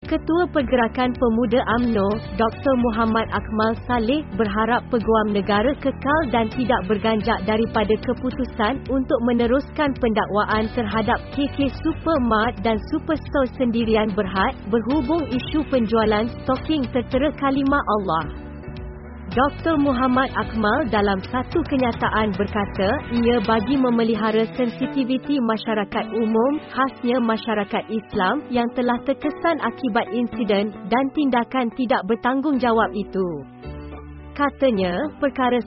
Ketua Pergerakan Pemuda UMNO, Dr. Muhammad Akmal Saleh berharap Peguam Negara kekal dan tidak berganjak daripada keputusan untuk meneruskan pendakwaan terhadap KK Supermart dan Superstore Sendirian Berhad berhubung isu penjualan stoking tertera kalimah Allah. Dr. Muhammad Akmal dalam satu kenyataan berkata, ia bagi memelihara sensitiviti masyarakat umum, khasnya masyarakat Islam yang telah terkesan akibat insiden dan tindakan tidak bertanggungjawab itu. Katanya, perkara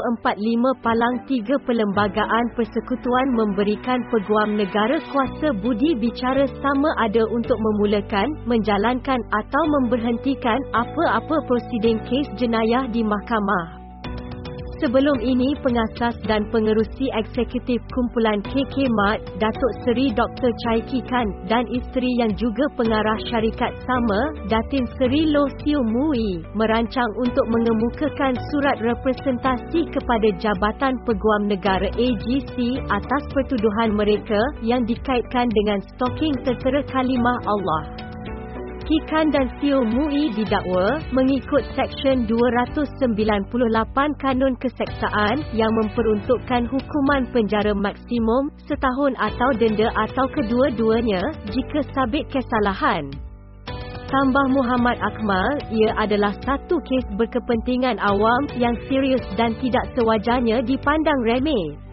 145/3 Perlembagaan Persekutuan memberikan Peguam Negara kuasa budi bicara sama ada untuk memulakan, menjalankan atau memberhentikan apa-apa prosiding kes jenayah di mahkamah. Sebelum ini, pengasas dan pengerusi eksekutif kumpulan KK Mart, Datuk Seri Dr. Chai Ki Kan dan isteri yang juga pengarah syarikat sama, Datin Seri Loh Siu Mui, merancang untuk mengemukakan surat representasi kepada Jabatan Peguam Negara AGC atas pertuduhan mereka yang dikaitkan dengan stoking tertera kalimah Allah. Kikan dan Siu Mui didakwa mengikut Seksyen 298 Kanun Keseksaan yang memperuntukkan hukuman penjara maksimum setahun atau denda atau kedua-duanya jika sabit kesalahan. Tambah Muhammad Akmal, ia adalah satu kes berkepentingan awam yang serius dan tidak sewajarnya dipandang remeh.